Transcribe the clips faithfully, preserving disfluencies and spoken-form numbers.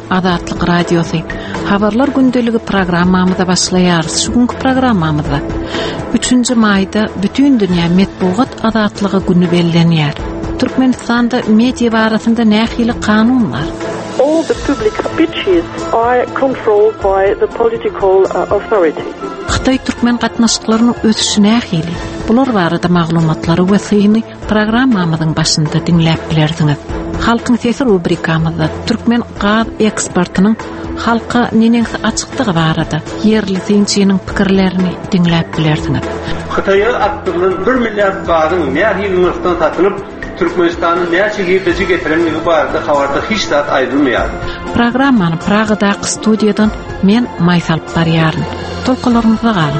Azatlyk radiosu. Habarlar gündeligi programmamyzda başlaýarys. Şuňky programmamyzda üçünji maýda bütün dünýä metbuat azatlygy güni bellenýär. Türkmenistanda media barasynda nähili kanun bar? All the public speeches are controlled by the political uh, authority. Xitay türkmen gatnaşyklarynyň ösüşi nähili? Bular barada maglumatlary we syny programmamyzyň başynda dinläp bilersiňiz. Halkyň sesi rubrikamyzda türkmen gaz ekspertiniň halka neneňsi açykdygy barada yerli synçynyň pikirlerini dinläp bilersiňiz. Xitay'a atdylan bir milliard baryň nähili nurtdan tatılıp Türkmenistanyň näçe ýerlere getirenligi barada habarda hiç zat aýdylmaýar. Programmany Pragadaky studiýadan men Maýsal Barýaryn. Tolkalarymyza galyn.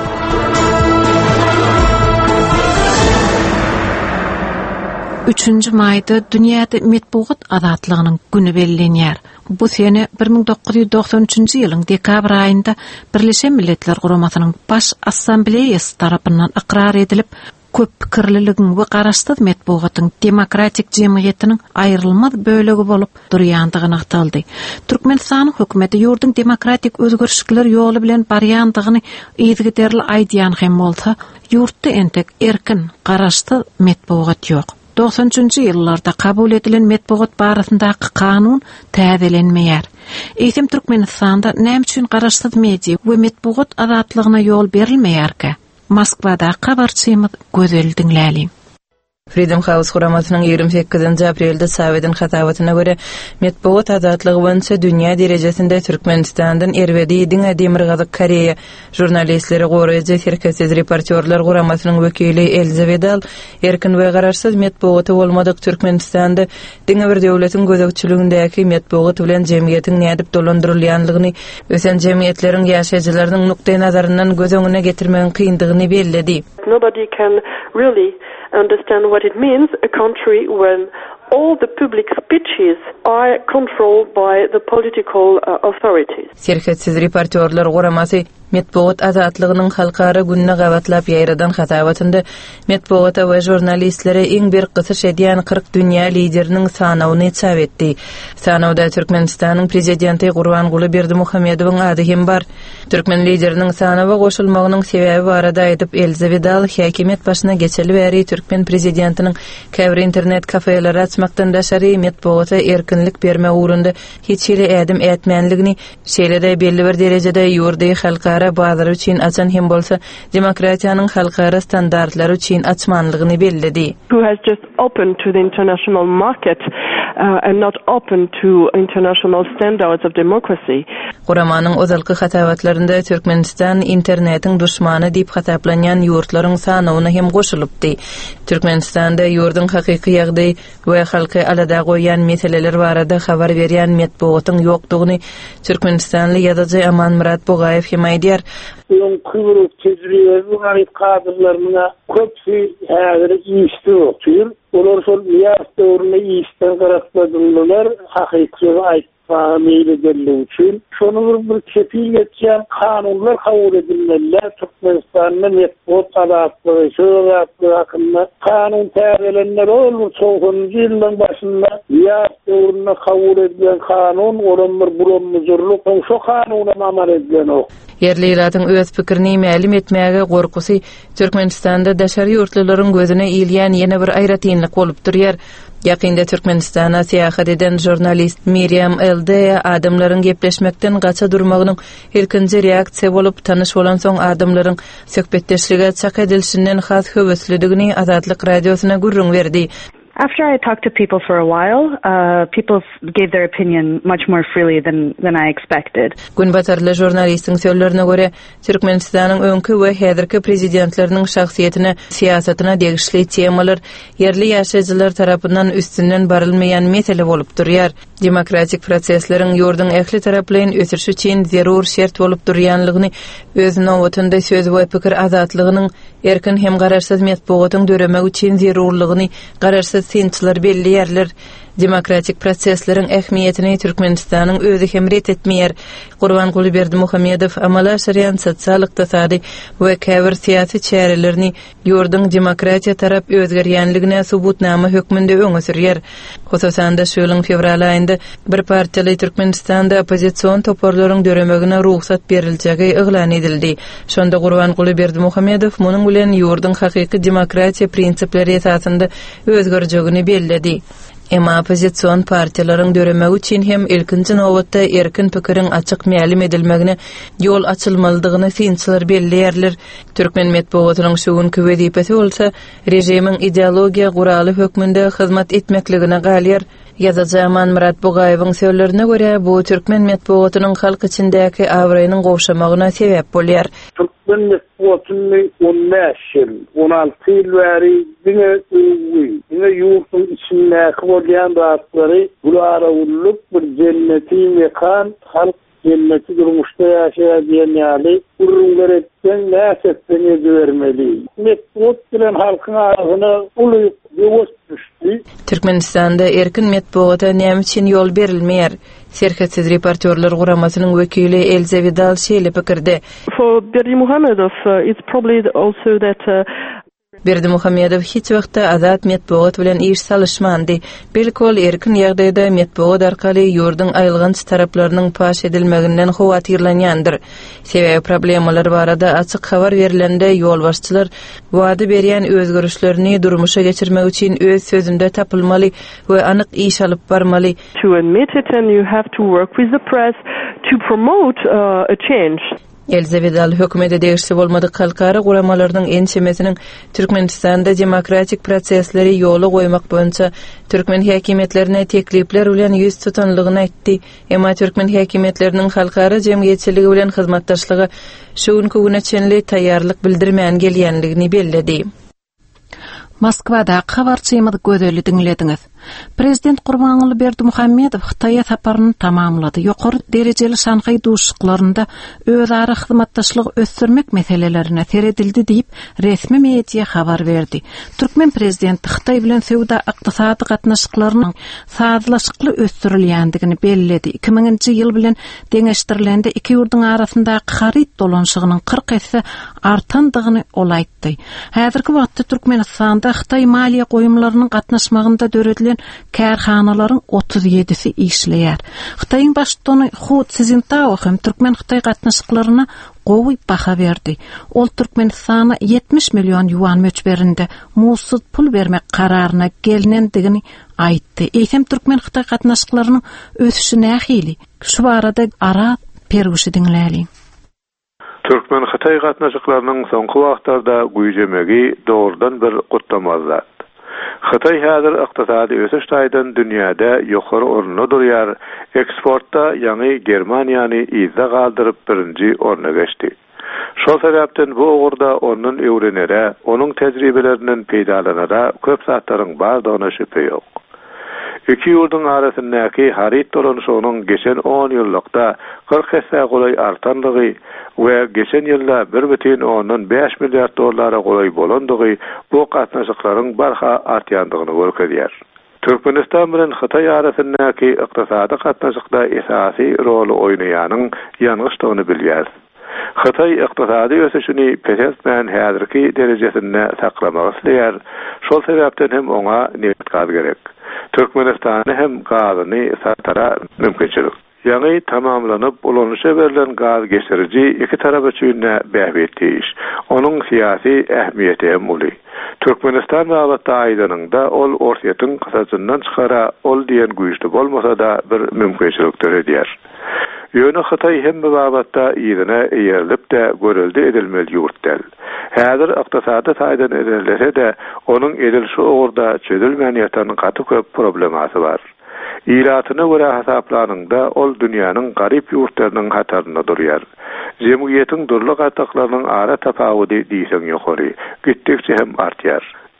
üçünji maýda dünýäde metbuat azatlygynyň güni bellenýär. Bu sene bir ming dokuz ýüz doksan üçinji ýylyň dekabr aýynda Birleşen Milletler Guramasynyň baş assambleýasy tarapyndan ikrar edilip, köp pikirliligiň we garaşsyz metbuatyň demokratik jemgyýetiniň aýrylmaz bölegi bolup durýandygyny ataldy. Türkmenistanyň hökümeti ýurdun demokratik özgörüşler ýoly bilen barýandygyny ýygyderli aýdýan hem bolsa, ýurtda entek erkin, garaşsyz metbuat ýok. doksan üçinji ýyllarda kabul edilen metbuat barasyndaky kanun täzelenmeýär. Eýsem Türkmenistanda näme üçin garaşsyz media we metbuat azatlygyna ýol berilmeýärkä? Moskvada habarçymyz gözel dinläli. Freedom House guramasynyň ýigirme sekizinji aprelde Sowet'in hatawatyna görä metbuat azatlygy boýunça dünýä derejesinde Türkmenistandan erwedi diňe Demirgazyk Koreýa jurnalistleri goraýjy şirketsiz reportyorlar guramasynyň wekili Elizabeth erkin we garaşsyz metbuaty bolmadyk Türkmenistanda diňe bir döwletiň gözegçiligindäki metbuat bilen jemgyýetiň nädip dolandyrylýanlygyny, ösen jemgyýetleriň ýaşaýjylarynyň nukdaý nazaryndan göz öňüne getirmegiň kyndygyny bellädi. Nobody can really understand what it means, a country when all the public speeches are controlled by the political uh, authorities. Şirketsiz reportyorlar guramasy metbuat azatlygynyň halkara günne gawatlap ýaýradan hatawatynda metbuata we jurnalistlere iň bir gysyş edýän kırk dünýä lideriniň sanawyny çap etdi. Sanawda Türkmenistanyň prezidenti Gurbanguly Berdimuhammedowyň ady hem bar. Türkmen lideriniň sanawa goşulmagynyň sebebi barada aýdyp Elizabeth häkimet başyna geçeli bäri Türkmen prezidentiniň käbir internet kafeleri açmakdan daşary metbuata erkinlik berme uğrunda hiç ýere ädim etmänligini, şeýlede belli bir derejede ýurdy halka bazar üçin açan hem bolsa demokratiýanyň halkara standartlary üçin açmanlygyny belledi. Who has just opened to the international market uh, and not open to international standards of democracy. Guramanyň özalky hatawatlarynda Türkmenistan internetiň düşmany diýip hataplanýan ýurtlaryň sanawyna hem goşulypdy. Türkmenistanda ýurdun hakyky ýagdaý we halky alada goýan meseleler barada habar berýän metbuatyň ýokdugyny Türkmenistanly ýazyjy Aman Murat Bogaýew hem aýdýar. Ýön kıvrık tecrübeli garip kadrlarına köpsi häzir iýişdi. Olar şol ýaş döwründe iýişden garakladylar, hakykyny aýtmagy meýil edildiği üçin. Şonu bir kepil geçen kanunlar kabul edilmeler. Türkmenistan'ın metbuat azatlygy, şöhratly hakkında kanun täzelenler olmuş. doksanjy ýylyň başynda ýaş döwründe kabul edilen kanun, olan bir bulanmazyrlyk, şo kanuna amal edilen ok. Yerli ýylatyň öz pikirini mälim etmäge gorkusy Türkmenistanda daşary ýurtlaryň gözüne ilýän ýene bir aýratynlyk bolup durýar. Ýakynda Türkmenistana seýahat eden jurnalist Miriam Elde adamlaryň gepleşmekden gaça durmagynyň ilkinji reaksiýa bolup tanyş bolan soň adamlaryň söhbetdeşlige çak edilişinden has höweslidigini Azatlyk radiosuna gurrun berdi. After I talked to people for a while, uh, people gave their opinion much more freely than than I expected. Günbatarly jurnalistiň sözlerine göre Türkmenistanyň öňkü we häzirki prezidentleriniň şahsiýetine, siýasatyna degişli temalar yerli ýaşaýjylar tarapyndan üstünden barylmaýan mesele bolup durýar. Demokratik prosesleriň ýurdun ähli taraplaryn ösürşi üçin zerur şert bolup durýanlygyny öz nowatynda söz we pikir azatlygynyň erkin hem garaşsyz metbuatyň döremek üçin zerurlygyny garaşsyz synçylar belli ýerler demokratik proseslerin ähmiýetini Türkmenistanyň özü hem ret etmeýär. Gurbanguly Berdimuhammedow amala şerýan sosial ykdysady we käbir syýasy çärelerini ýurdun demokratiýa tarap özgerýänligine subutnama hökmünde öňe sürýär. Hususan da şu ýylyň fevral aýynda bir partiýaly Türkmenistanda opozisiýon toporlaryň döremegine ruhsat beriljegi yglan edildi. Şonda Gurbanguly Berdimuhammedow munyň bilen ýurdun hakyky demokratiýa prinsipleri esasynda özgerjegini belledi. Emma opozisiýon partiýalaryň döremegi üçin hem ilkinji nowatda erkin pikiriň açyk mälim edilmegine ýol açylmalydygyny synçylar belleýärler. Türkmen medeniýetynyň şu günkü wezipesi bolsa rejimiň ideologiýa guraly hökmünde hyzmat etmekligine galýar. Ýazyjy Aman Murat Bugaýewiň söýlerine görä, bu Türkmen medeniýetynyň halk içindäki awraýynyň gowşamagyna sebäp bolýar. Türkmen medeniýetyny on beş ýyl, on alty ýyl bäri diňe öwgi, diňe ýurtun içindäki bolýan rahatlary bulara ulyp bir jenneti mekan, halk jenneti durmuşda ýaşaýan ýaly urungerekden näsetini görmeli. Medeniýet bilen halkyň arasyna ulyp Türkmenistanda erkin medeniýete näme üçin ýol berilmeýär? Serketsiz reportyorlar guramasynyň wekili Elza Vidal şeýle pikirde. For Berdimuhammedow, uh, it's probably also that uh, Berdimuhammedow hiç wagtda azat medeniýet bilen iş salışmandy. Belkol erkin ýagdaýda medeniýet arkaly ýurdun aýylgans taraplarynyň paş edilmeginden howatyrlanýandyr. Sebäbi problemalar barada açyk habar berilende ýolbaşçylar wady berýän özgörüşlerini durmuşa geçirmek üçin öz sözünde tapylmaly we anyk iş alyp barmaly. To admit it and you have to work with the press to promote uh, a change. Elza Vidal hökümete degişli bolmady halkara guramalarynyň ençemesiniň Türkmenistanda demokratik prosesleri ýoly goýmak boýunça Türkmen häkimetlerine teklipler bilen ýüz tutanlygyny aýtdy. Emma Türkmen häkimetleriniň halkara jemgyýetçiligi bilen hyzmatdaşlygy şu günkü güne çenli taýýarlyk bildirmän gelýänligini belledi. Moskvada habarçymydy gödeli dinlediňiz. Prezident Gurbanguly Berdimuhammedow Xitaýa saparyny tamamlady. Ýokary derejeli Şanxay duşuklarynda özara hyzmatdaşlygy ösdürmek meselelerine seredildi diýip resmi media habar berdi. Türkmen prezidenti Xitay bilen sowda ykdysady gatnaşyklarynyň sazlaşykly ösdürilýändigini belledi. iki miňinji ýyl bilen deňeşdirilende iki ýurdun arasyndaky haryt dolanşygynyň kırk esse artandygyny ol aýtdy. Häzirki wagtda Türkmenistanda Xitay maliýe goýumlarynyň gatnaşmagynda döredilen kärhanalaryň otuz ýedisi işleýär. Xitaýyň başçyny Hu Cintao hem Türkmen Xitay gatnaşyklaryna gowy baha berdi. Ol Türkmenistana yetmiş milyon yuan möçberinde mutsuz pul bermek kararyna gelinendigini aýtdy. Eýsem Türkmen Xitay gatnaşyklarynyň ösüşi nähili? Şu barada ara pergüşi dinläli. Türkmen Xitay gatnaşyklarynyň soňky wagtlarda güýjemegi dogrudan bir gutlamazlar. Xitay häzir ykdysady ösüş taýdan dünýäde ýokary orunda durýar. Eksportda ýani Germaniýany izde galdyryp birinji orna geçdi. Şol sebäpden bu ogurda onuň öwrenere, onuň tejribeleriniň peýdalanara köp zatlaryň bardygyna şüphe ýok. İki ýurdun arasyndaky haryt dolanşygynyň geçen on ýyllykda kırk hesse golay artandygy we geçen ýylda bir butun beş milliard dollara golay bolandygy bu gatnaşyklaryň barha artýandygyny görkezýär. Türkmenistan bilen Xitay arasyndaky ykdysady gatnaşykda esasy rol oýnaýanyň ýalňyşdygyny bilýär. Xitay ykdysady ösüşini pesetmän häzirki derejesinde saklamak isleýär. Şol sebäpden hem oňa niýet gaz gerek. Türkmenistany hem gazyny satara mümkinçilik. Ýani tamamlanyp ulanışa berilen gaz geçirici iki tarap üçin bähbetli iş. Onuň syýasy ähmiýeti hem uly. Türkmenistan wagtda aýdanyňda ol orsiýetin kysajyndan çykara ol diýen güýçli bolmasa da bir mümkinçilik töredýär. Ýöne Xitay hem bu wagtda ýerine ýerilip de görüldi edilmeli ýurtdal. Häzir ykdysady taýdan edilse de onuň edilşi ogurda çözülmän ýatan gaty köp problemasy bar. İlatyna görä hasaplanyňda ol dünýäniň garyp ýurtlarynyň hatarynda durýar. Jemgyýetiň durly gatnaklarynyň ara tapawudy diýseň ýokary, gitdikçe hem artýar.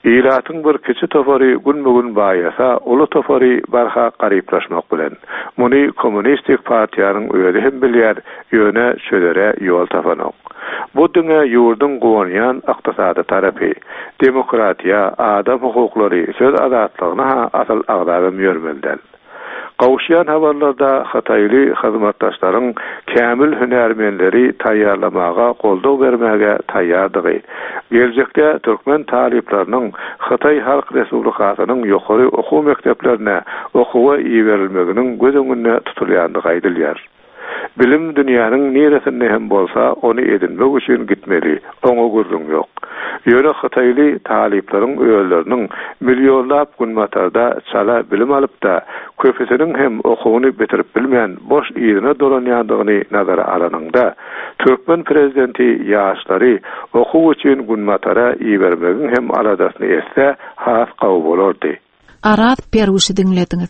İlatyň bir kiçi tofary gün-bugün baýasa, ulu tofary barha garyplaşmak bilen. Muny kommunistik partiýanyň öýdi hem bilýär, ýöne şölere ýol tapanok. Bu düňe ýurdun gowanýan ykdysady tarapy, demokratiýa, adam hukuklary, söz azatlygyna asal agdagym ýörmelden. Gawşýan habarlarda Hatayly hyzmatdaşlaryň kämil hünärmenleri taýýarlamaga goldaw bermäge taýýardygy. Geljekde türkmen talipleriniň Hatay Halk Respublikasynyň ýokary okuw mekdeplerine okuwa iýerilmeginiň göz öňünde tutulýandygy aýdylýar. Bilim dünýäniň neresinde hem bolsa onu edinmek üçin gitmeli, oňa gurrun ýok. Ýöne Hatayly talipleriň öýleriniň millionlap günmatarda çala bilim alyp da köpesiniň hem okuwyny bitirip bilmeýän boş ýerine dolanýandygyny nazara alanynda Türkmen prezidenti ýaşlary okuw üçin günmatara iýerbermegiň hem aladasyny etse has gawy bolardy. Arat Peruşy dinlediňiz.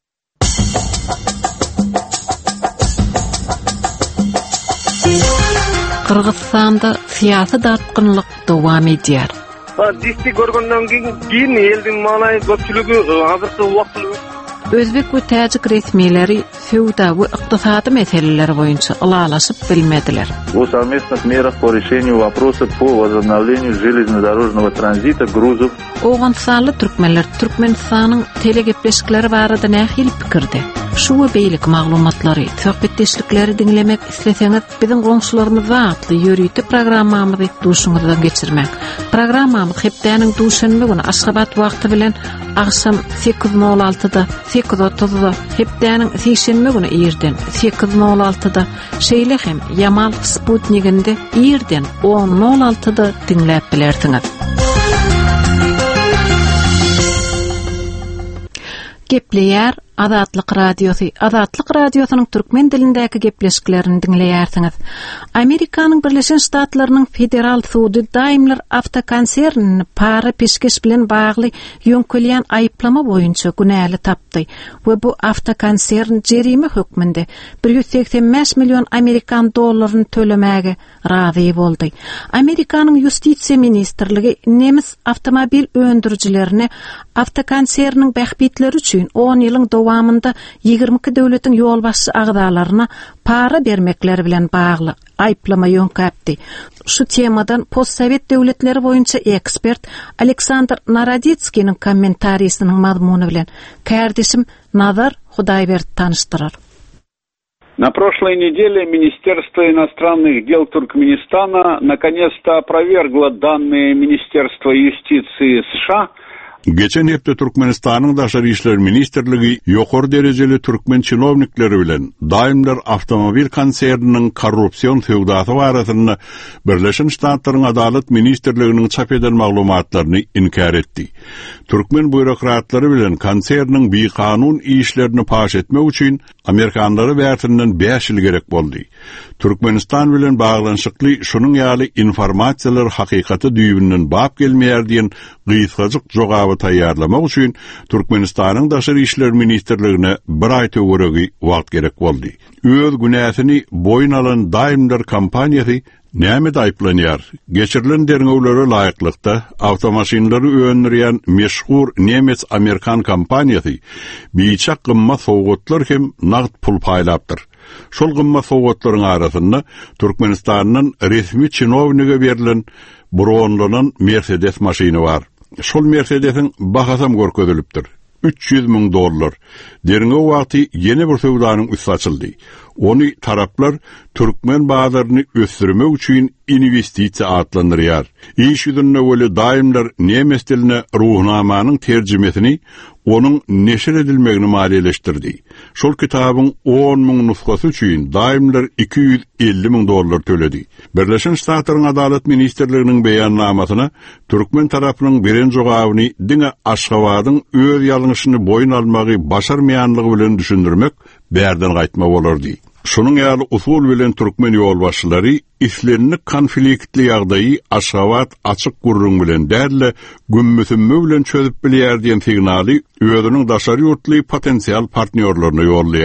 Kırgızstanda siyasi dartqınlyk dowam edýär. Disti görgenden giň eldiň malaý köpçüligi hazırky wagtly Özbek we Täjik resmiýetleri sowda we ykdysady meseleleri boýunça alalaşyp bilmediler. О совместных мерах по решению вопроса по возобновлению железнодорожного транзита грузов. Oğansanly türkmenler Türkmenistanyň telegepleşikleri barada nähil pikirde. Şu we beýlik maglumatlary, söhbetdeşlikleri dinlemek isleseňiz, biziň goňşularymyz wagtly ýörüýti programmamyzy duşuňyzdan geçirmek. Programmamyz hepdeniň duşanmy güni Aşgabat wagty bilen akşam sekiz nol altıda, sekiz otuzda, hepdeniň seşenme güni ýerden sekiz nol altıda, şeýle hem Yamal Sputniginde ýerden on nol altıda dinläp bilersiňiz. Gepleýär Azatlyk radiosu. Azatlyk radiosynyň türkmen dilindäki gepleşiklerini dinleýärsiňiz. Amerikanyň Birleşen Ştatlarynyň federal sudy daimler avtokonsernini para peşkeş bilen bagly ýöňkelýän aýyplama boýunça günäli tapdy we bu avtokonsern jerime hökmünde bir yüz seksen beş milyon Amerikan dollaryny tölemäge razy boldy. Amerikanyň Ýustisiýa ministrligi nemis avtomobil öndürjilerini avtokonserniň bähbitleri üçin on ýylyň dowamında ýygrimi iki döwletiň ýolbaşçy agdalaryna para bermekleri bilen bagly aýplama ýöňkäpdi. Şu temadan postsovet döwletleri boýunça ekspert Aleksandr Naroditskiň kommentariýasynyň mazmuny bilen kärdeşim Nazar Hudaýbert tanıştyrar. На прошлой неделе Министерство иностранных дел Туркменистана наконец-то опровергло данные Министерства юстиции США. Geçen hepde Türkmenistanyň Daşary işler ministrligi ýokary derejeli türkmen çynownikleri bilen daimler avtomobil konserniniň korrupsiýon sowdasy barasyny Birleşen Ştatlaryň adalet ministrliginiň çap eden maglumatlaryny inkar etdi. Türkmen bürokratlary bilen konserniň bi-kanun işlerini paş etmek üçin Amerikanlary bärtinden beş ýyl gerek boldy. Türkmenistan bilen baglanşykly şunyň ýaly informasiýalar hakykaty düýbünden bap gelmeýär diýen gysgaçyk jogaby taýýarlamak üçin Türkmenistanyň Daşary işler ministrligine bir aý töweregi wagt gerek boldy. Öz günäsini boyun alan daimler kampaniýasy näme aýplanýar? Geçirilen derňewlere laýyklykda awtomaşinlary öňürýän meşhur nemes Amerikan kampaniýasy biçak gymmat sowgatlar hem nagd pul paýlapdyr. Şol gymmat sowgatlaryň arasynda Türkmenistanyň resmi çynownigi berilen bronlanan Mercedes maşyny bar. Şol Mercedesiň bahasam görkezilipdir. üç yüz min dollar. Derňe wagty ýene bir sowdanyň üstü açyldy. Onu taraplar Türkmen bazaryny ösdürmek üçin investisiýa atlandyrýar. Iş ýüzünde wele daimler nemes diline ruhnamanyň terjimesini onuň neşir edilmegini maliýeleşdirdi. Şol kitabyň on min nusgasy üçin daimler iki yüz elli min dollar töledi. Birleşen Ştatlaryň adalet ministrliginiň beýannamasyna Türkmen tarapynyň beren jogabyny diňe Aşgabatyň öz ýalňyşyny boyun almagy başarmaýanlygy bilen düşündirmek bärden gaýtma bolardy. Şunun ýaly usul bilen Türkmen ýolbaşçylary islerini konfliktli ýagdaýy Aşgabat açyk gurrun bilen därle gümmüsünme bilen çözüp bilýär diýen signaly özüniň daşary ýurtly potensial partnerlerine ýollaýar.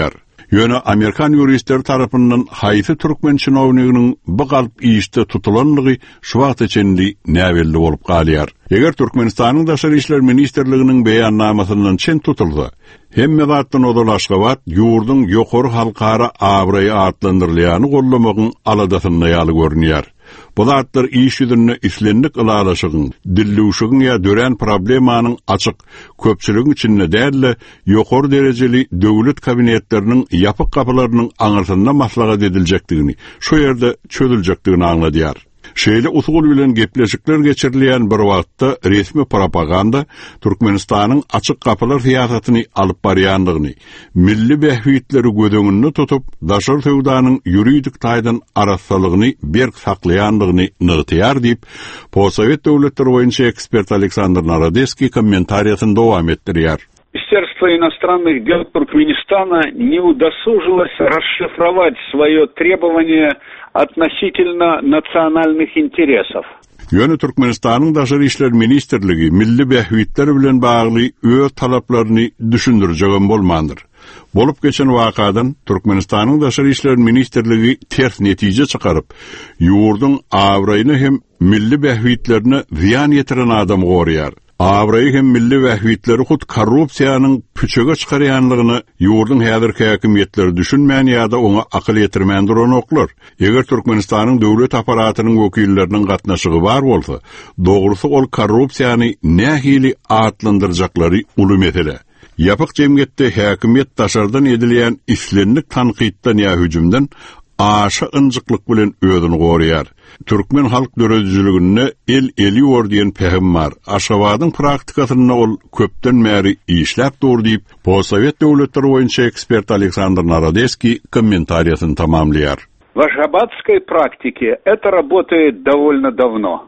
Yöne Amerikan yuristler tarapından haýsy türkmen çynownygynyň bu galp iýişde tutulanlygy şu wagt içinde näwelli bolup galýar. Eger Türkmenistanyň daşary işler ministrliginiň beýannamasyndan çen tutulsa, hemme zatdan odal Aşgabat ýurdun ýokary halkara awraýy atlandyrylýany gollamagyň aladasyny ýaly görnýär. Bu zatlar iş ýüzünde islendik ılalaşygyň, dilluşygyň ýa dören problemanyň açyk köpçüligiň içinde däl, ýokary derejeli döwlet kabinetleriniň ýapyk kapylarynyň aňyrsynda maslahat ediljekdigini, şu ýerde çözüljekdigini aňladýar. Şeýle usul bilen gepleşikler geçirilýän bir wagtda resmi propaganda Türkmenistanyň açyk kapylar siýasatyny alyp barýandygyny, milli behwitleri gödöňünde tutup, daşar sowdanyň ýuridik taýdan arassalygyny berk saklaýandygyny nyrtýar diýip, Possovet döwletleri boýunça ekspert Aleksandr Narodeski kommentariýasyny dowam etdirýär. Министерство иностранных дел Туркменистана не удосужилось расшифровать свое требование относительно национальных интересов. Yöne Türkmenistanyň daşary işler ministrligi milli behwitler bilen bagly öz talaplaryny düşündirjegen bolmandyr. Bolup geçen wakadan Türkmenistanyň daşary işler ministrligi ters netije çykaryp, ýurdun awraýyny hem milli behwitlerine ziyan ýetiren adam gorýar. Awraýy hem milli wähwitleri hut korrupsiýanyň püçege çykarýanlygyny ýurdun häzirki häkimetleri düşünmän ýa-da oňa akyl ýetirmän duranoklar. Eger Türkmenistanyň döwlet aparatynyň wekilleriniň gatnaşygy bar bolsa, dogrusy ol korrupsiýany nähili atlandyrjaklary uly mesele. Ýapyk jemgyýetde häkimet daşardan edilýän islenlik tanqidden ýa hüjümden aşa ınjyklyk bilen özüni gorýar. Türkmen halk döredijligine el eli yor diýen pehim bar. Aşgabatyň praktikasyna ol köpden märi işläp dur diýip, Possovet döwletleri boýunça ekspert Aleksandr Narodeski kommentariýasyny tamamlaýar. В ашгабадской практике это работает довольно давно.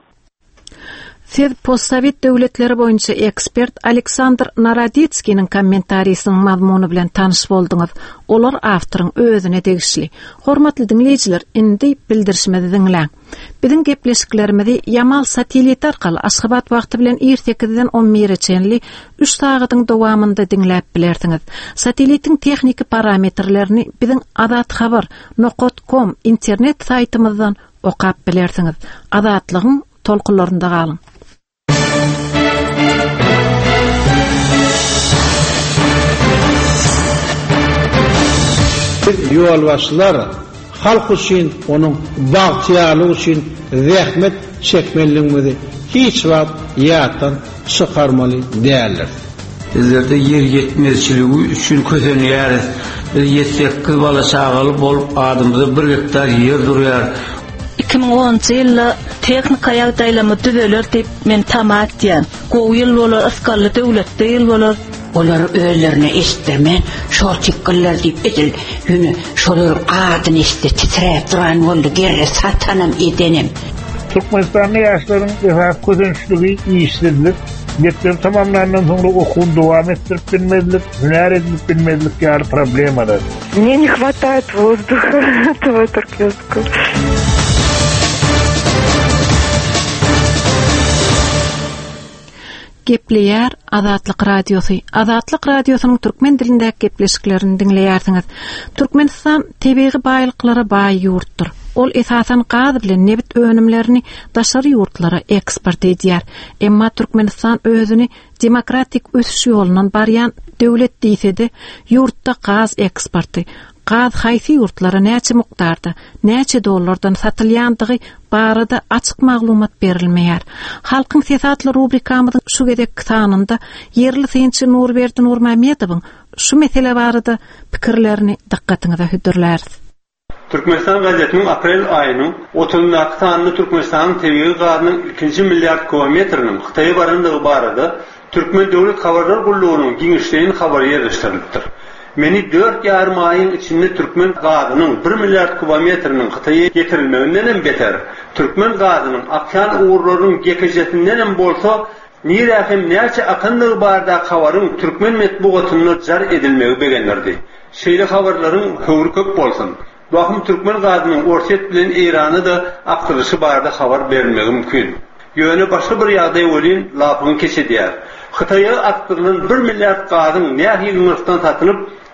Siz Possovet döwletleri boýunça ekspert Aleksandr Narodetskiň kommentariýasynyň mazmuny bilen tanyş boldyňyz. Olar awtoryň özüne tegişli. Hormatly dinleýijiler, indi bildirişmedi diňläň. Biziň gepleşiklerimizi Yamal satelit arkaly Aşgabat wagty bilen ertekden on bir çenli üç sagatyň dowamında diňläp bilersiňiz. Satelitiň tehnik parametrlerini biziň Azat Habar nokta com internet saýtymyzdan okap bilersiňiz. Azatlygyň tolkunlarynda galyň. Ýolbaşçylar halk üçin, onuň bagtyarlygy üçin zähmet çekmeliligini hiç wagt ýatdan çykarmaly däldir. Bizlerde yer yetmezçiligi üçin közenýäris. Biz ýetsekkiz bala çagaly bolup adymyzda bir hektar yer durýar. iki ming onunçy ýylda tehnika ýagdaýlamy düzeler diýip men tamat diýen. Gowy ýyl bolar, asgarly döwletde ýyl bolar. Olar özlerine istemän şol çykgylar diýip edil. Ýöne şolar adyny isde titrep duran boldy, gerre satanam edenim. Türkmenistan'da yaşların esas közençligi işsizlik, getler tamamlandan sonra okuwny dowam etdirip bilmezlik, hüner edip bilmezlik ýaly problemler. Мне не хватает воздуха, этого туркменского. Gepleýär Azatlyk radiosy. Azatlyk radiosynyň türkmen dilindäki gepleşiklerini dinleýärsiňiz. Türkmenistan tebiği baýlyklara baý ýurtdur. Ol esasen gaz bilen nebit önümlerini daşary ýurtlara eksport edýär. Emma Türkmenistan özüni demokratik ösüş ýolundan barýan döwlet diýse-de, ýurtda gaz eksporty gaz haýsy ýurtlara näçe mukdarda, näçe dollardan satylýandygy barada açyk maglumat berilmeýär. Halkyň sesatly rubrikamyzyň şu gedek sanynda yerli synçy Nurberdi Nurmametowyň şu mesele barada pikirlerini dikkatiňize hödürlersiz. Türkmenistan gazetiniň aprel aýynyň otuzundaky sanyny Türkmenistanyň tebiği gazynyň ikinji milliard kilometriniň Hytaýa barandygy barada Türkmen döwlet habarlar gullugynyň giňişleýän habary ýerleşdirilipdir. Meni dört ýarym aýyň içinde Türkmen gazynyň bir milliard kilometriniň Hytaýa getirilmeginden beter, Türkmen gazynyň akýan uğurlaryň gekejetinden bolsa, nirähem näçe akyndygy barada habaryň Türkmen metbuatynda jar edilmegi begenlerdi. Şeýle habarlaryň höwri köp bolsun. Wagym Türkmen gazynyň Orset bilen Irany da aktyryşy barada habar berilmegi mümkin. Ýöne başga bir ýagdaý bolýan lapyny keçedýär. Hytaýa aktyrylan bir milliard gazyň nähili nurtdan satylyp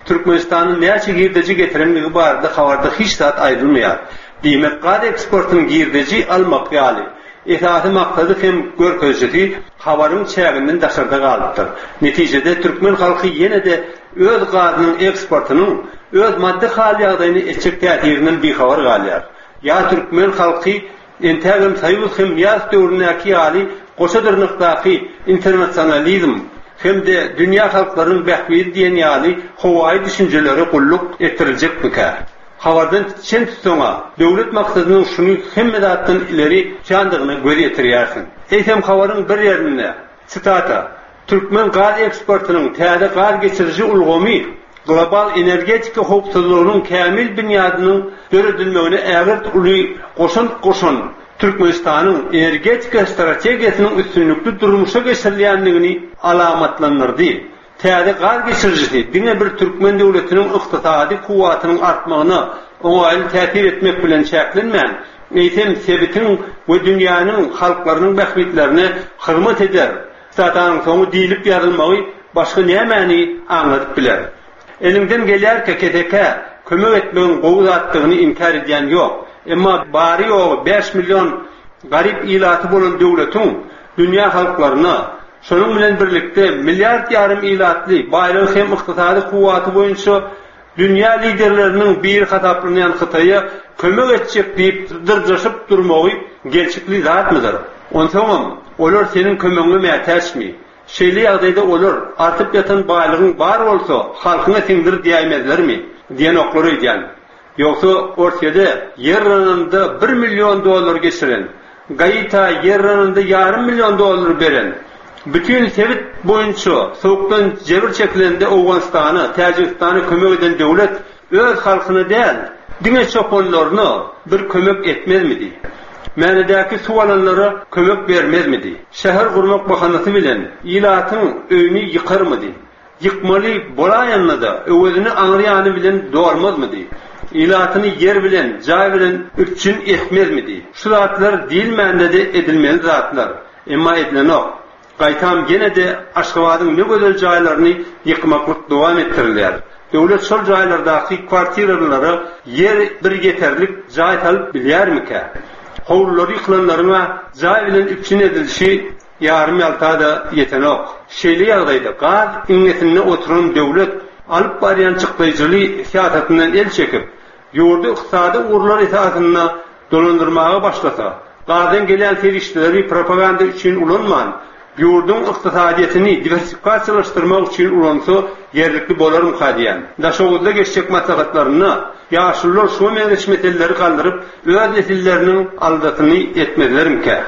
Türkmenistan'ın näçe girdeci getirenligi barada habarda hiç zat ayrılmıyor. Diýmek gaz eksportynyň girdeci almak ýaly. Etaty maksady hem görkezjeti habaryň çäginden daşarda galypdyr. Netijede türkmen halky ýene-de öz gazynyň eksportynyň öz maddi hal ýagdaýyny etjek täsirinden bihabar galýar. Ya türkmen halky entägem Soýuz hem ýaz döwründäki ýaly goşa dyrnykdaky internasionalizm hem de dünýä halklarynyň bähbir diýen ýaly howaý düşünjeleri gulluk ettiriljekmika. Habardan çen tutsoňa döwlet maksadynyň şuny hemme zatdan ileri çandygyny göz ýetirýärsin. Eýsem habaryň bir ýerinde sitata Türkmen gaz eksportynyň täze gaz geçiriji ulgamy global energetika howpsuzlygynyň kämil binýadynyň döredilmegine ägir uly goşun goşun Türkmenistanyň energetika strategiýasynyň üstünlükli durmuşa geçirilýändigini alamatlandyrdy. Täze gaz geçirjisi diňe bir türkmen döwletiniň ykdysady kuwatynyň artmagyna oňaýly täsir etmek bilen çäklenmän, eýsem sebitiniň we dünýäniň halklarynyň bähbitlerine hyrmat eder. Satanyň soňu diýilip ýarylmagy başga nämäni aňladyp biler. Elinden gelýär ki K T K kömek etmegiň gowzatdygyny inkar edýän ýok. Emma bari ýogy beş milyon garip ilaty bolan döwletiň dünýä halklaryna şonuň bilen birlikde milyard ýarym ilatly baýlyk hem ykdysady kuwaty boýunça dünýä liderleriniň bir hataplanýan Hytaýa kömek etjek diýip dyrjaşyp durmagy gerçekli zatmydyr? Onsoňam olar senin kömegine mätäşmi? Şeýle ýagdaýda olar artyp ýatan baýlygyň bar bolsa halkyna siňdir diýmezlermi? Diýen oklary edýän. Ýoksa ortada ýer ranynda bir milyon dollar geçiren, gaýta ýer ranynda ýarym milyon dollar beren, bütün sebit boýunça soğukdan jebir çekilende Awganistany, Täjikistany kömek eden döwlet öz halkyna däl, diňe çopanlaryna bir kömek etmezmidi? Mänedäki suwalanlara kömek bermezmidi? Şäher gurmak bahanasy bilen ilatyň öýüni ýykarmydy? Yıkmaly bolaýanynda özüni aňrýany bilen dormazmydy? İlatyny yer bilen, jaý bilen üçin etmezmidi? Şu zatlar diýilmände de edilmeli zatlar. Emma edilenok. Gaýtam gene de Aşgabatyň ne gözel jaýlaryny ýykmaklyk dowam etdirilýär. Döwlet şol jaýlardaky kwartiralary yer bir yeterlik jaý talyp bilýärmika? Howlary ýyklanlaryna jaý bilen üçin edilişi ýarym ýaltada ýetenok. Şeýle ýagdaýda gaz iňetine oturan döwlet alyp barýan çykdyjyly siýasatyndan el çekip, ýurdu ykdysady urlar etatyna dolandyrmaga başlasa, gazyň gelen ferişdeleri propaganda üçin ulanman, ýurdun ykdysadyetini diversifikasiýalaşdyrmak üçin ulansa ýerlikli bolarym hadýan. Daşowuzda geçjek maslahatlaryny ýaşullar şu meňzeşmetelleri galdyryp, öz nesilleriniň aldatyny etmezlerimkä.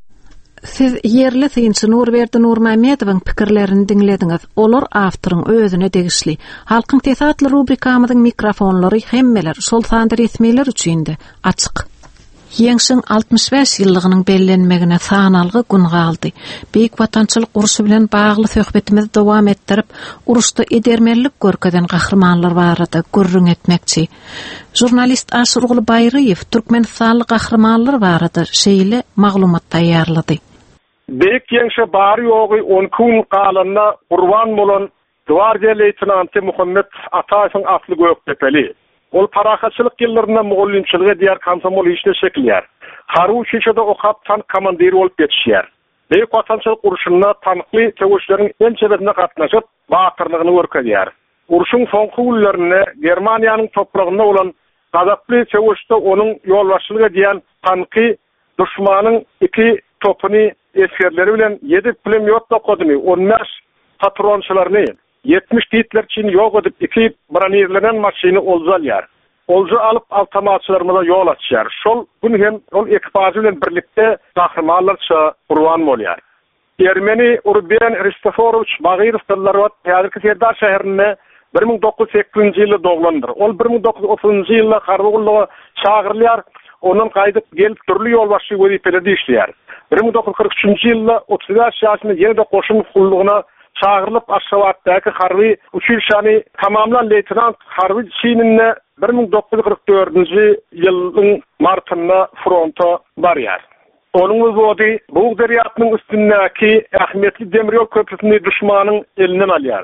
Siz yerli synçy Nurberdi Nurmametowyň pikirlerini diňlediňiz. Olar awtoryň özüne degişli. Halkyň tesatly rubrikamyzyň mikrofonlary hemmeler şol sanda resmiler üçin de açyk. Ýeňşiň altmış beş ýyllygynyň bellenmegine sanalgy gün galdy. Beýik watançylyk uruşy bilen bagly söhbetimizi dowam etdirip, uruşda edermerlik görkezden gahrmanlar barada gurrun etmekçi. Jurnalist Aşurgul Baýrıýew Türkmenistanly gahrmanlar barada şeýle maglumat taýýarlady. Beýik ýeňşe bary ýogy on kun galanyna gurban bolan Gwardiýa leytenanty Muhammed Ataýewiň asly Göktepeli. Ol parahaçylyk ýyllaryna mugallimçilige diýer komsomol işle şekilýär. Haru şeýşede okap tank komandiri bolup geçýär. Beýik watançylyk uruşynda tankly töwüşleriň en çebetine gatnaşyp, batyrlygyny görkezýär. Uruşyň soňky günlerinde Germaniýanyň topragynda bolan gazaply töwüşde onuň ýolbaşçylygy edýän tanky düşmanyň iki topuny eskerleri bilen ýedi pulemyotla koduny, on beş patronçylaryny yetmiş ditler için ýok edip iki branirlenen maşyny olzalýar. Olzu alıp awtomatçylarymyza ýol açýar. Şol gün hem ol ekipaji bilen birlikde gahrmanlarça gurban bolýar. Ermeni Urben Ristoforoviç Bagyrow Dallarwat häzirki Serdar şäherinde bir ming dokuz yüz sekkizinji ýylda doglandyr. Ol bir ming dokuz yüz otuzunji ýylda Harwagullyga çagyrylýar. Onun gaýdyp gelip türlü ýolbaşçy wezipelerinde işleýär. bir ming dokuz yüz kırk üçünji ýylda otuz beş ýaşynda ýene-de goşun kullugyna çağırılıp Aşgabatdaky harby uçuşany tamamlan leytenant harby çynine bir ming dokuz yüz kırk dördünji ýylyň martynda fronta barýar. Onuň wagty Buğ deriýatynyň üstündäki ähmetli demir ýol köprüsini düşmanyň elinden alýar.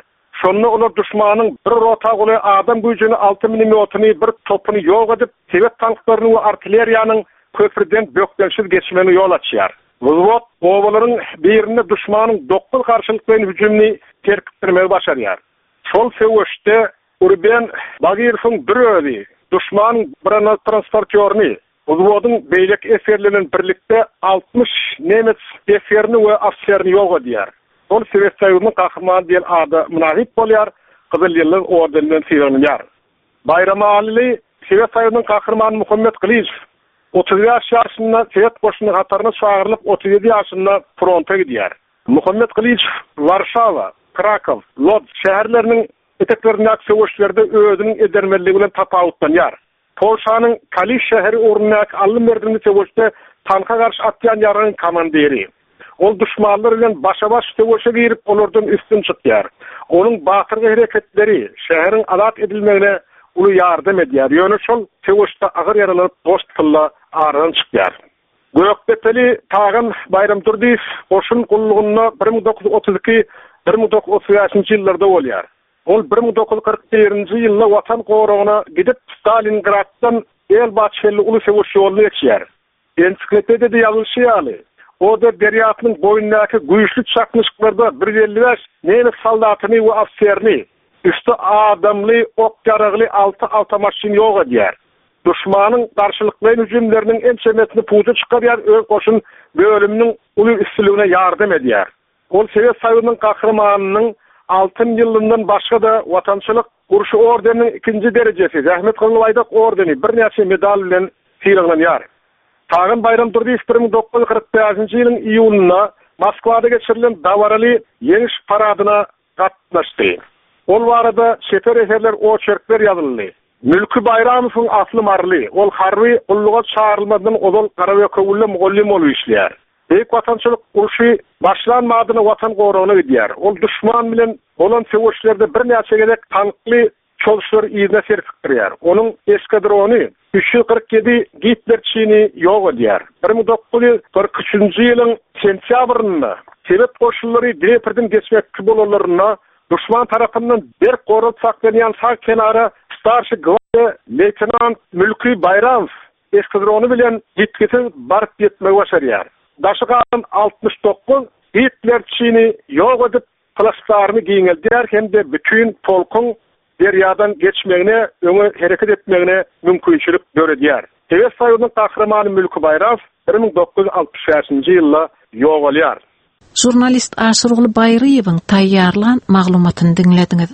Şonda olar düşmanın bir rota goly adam güýjüni altı milimetrni bir topunu ýok edip, Tibet tanklaryny we artilleriýanyň köprüden bökdensiz geçmeni ýol açýar. Wuzwat owalaryň birini düşmanyň dokuz karşylyk bilen hüjümni terkipdirmegi başarýar. Şol sebäpde Urban Bagirsoň bir özi düşmanyň bir transportörni Wuzwatdyň beýlek eserlerinin birlikde altmış nemet eserini we afserini ýok edýär. Ol Sovet Soýuzynyň gahrmany diýen ady münasip bolýar, Gyzyl ýylldyk ordeninden fiýranýar. Bayram Aly Sovet Soýuzynyň gahrmany Muhammed Qiliçew otuz ýaş ýaşynda Sovet goşunyny hatarına çağırılıp otuz ýedi ýaşynda fronta gidýär. Muhammed Qiliçew Warşawa, Krakow, Lodz şäherleriniň eteklerinde söwüşlerde özüniň edermeligi bilen tapawutlanýar. Polşanyň Kalisz şäheri ornunak alym berdini söwüşde tanka garşy atýan ýaryň komandiri. Ol düşmanlar bilen başa-baş söwüşe girip olardan üstün çykýar. Onuň batyrgy hereketleri şäheriň azat edilmegine uly ýardam edýär. Ýöne şol söwüşde agyr ýaralanyp dost kılla aradan çykýar. Gökbeteli Tağan Bayram Durdiýew goşun gullugyna bir ming dokuz yüz otuz iki - bir ming dokuz yüz otuz beşinji ýyllarda bolýar. Ol bir ming dokuz yüz kırk birinji ýylda watan goragyna gidip Stalingraddan Elbaşyly uly söwüş ýoluna geçýär. Ensiklopediyada ýazylýar. O da Derýatynyň boýundaky güýçli çakmışyklarda bir yüz elli beş nemes soldatyny we afserini üstü adamly ok yaragly altı awtomaşin ýok edýär. Düşmanyň garşylyklary hüjümleriniň emsemetini puýda çykarýar, öz goşun bölüminiň uly üstünligine ýardam edýär. Ol Sovet Soýuzynyň gahrmanynyň altın ýyllyndan başga da watançylyk guruşy ordeniniň ikinji derejesi, Rahmet Gyllybaydak ordeni bir näçe medal bilen fiýranýar. Tağın Bayram Durdiýew bir ming dokuz yüz kırk beşinji ýylyň iýulynda Moskwada geçirilen Dawaraly ýeňiş paradyna gatnaşdy. Ol barada şefer eserler o çerkler ýazyldy. Mülkü Bayramowyň asly marly, ol harby ulluga çağrylmadan ozal Garawe köwülle mugallim bolup işleýär. Beýik watançylyk uruşy başlanmadyny watan goragyna gidýär. Ol düşman bilen bolan söwüşlerde bir näçe gerek tankly çolşlar ýyzyna serpikdirýär. Onuň eskadrony üç yüz kırk yedi Hitlerçini ýok edýär. bir ming dokuz yüz kırk üçinji ýylyň sentýabrynda Sovet goşunlary Dneprdin geçmekçi bolalaryna düşman tarapyndan bir gorat saklanýan sağ kenara starşy gwardiýa leytenant Mülkü Bayramow eskadrony bilen gitgete baryp ýetmegi başarýar. Daşygan altmış dokuz Hitlerçini ýok edip plaslaryny giňeldiler hem de bütün polkuň derýadan geçmegine, öňe hereket etmegine mümkinçilik berýär. Sovet Soýuzynyň gahrmany Mülkü Bayramow bir ming dokuz yüz altmış beşinji ýylda ýok bolýar. Jurnalist Aşyrogly Baýryewiň taýýarlan maglumatyny dinlediňiz.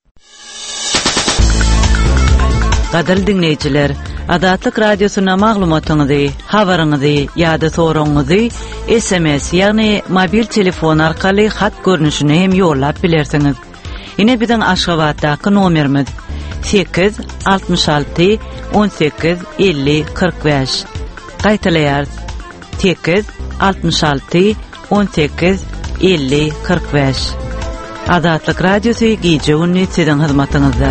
Gaderli dinleyijiler, Adatlyk radiosyna maglumatyňyzy, habaryňyzy ýa-da soraňyzy S M S ýagny mobil telefon arkaly hat görnüşine hem ýollap bilersiňiz. Ine biziň Aşgabatdaky nomerimiz sekiz altmış alty on sekiz elli kırk beş. Gaýtalaýar sekiz altmış alty on sekiz elli kırk beş. Adatlyk radiosy gije günni siziň hyzmatyňyzda.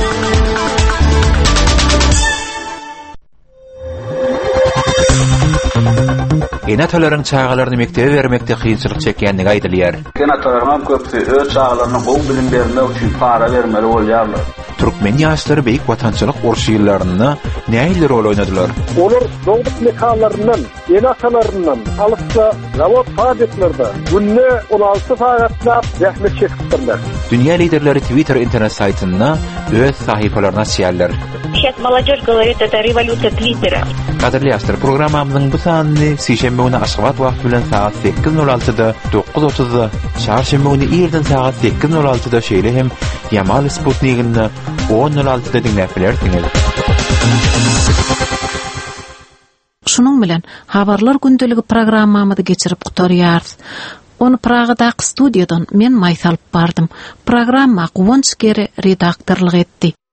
Enatalaryň çağalaryny mektebe bermekde kynçylyk çekýänligi aýdylýar. Enatalaryň köpsi öz çağalaryny gowy bilim bermek üçin para bermeli bolýarlar. Türkmen ýaşlary beýik watançylyk uruşy ýyllarynda näme rol oynadylar? Olar dogduk mekalaryndan, enatalaryndan alypda zawod fabrikalerde günne on alty sagatlap zähmet çekipdirler. Dünýä liderleri Twitter internet saytyna öz sahypalaryna ýazýarlar. Сейчас молодежь говорит, это революция Твиттера. Kaderli ýaşlar, programamyzyň bu sanyny sişembe güni Aşgabat wagty bilen saat sekiz nol altyda, dokuz otuzda, çarşembe güni ýerden saat sekiz nol altyda şeýle hem Yamal Sputnik'inde on nol altyda dinläp bilersiňiz. Şunun bilen habarlar gündeligi programmamyzy geçirip gutarýarys. Onu Pragadaky studiýadan men maýsalyp bardym. Programma Gowonç geri redaktorlyk etdi.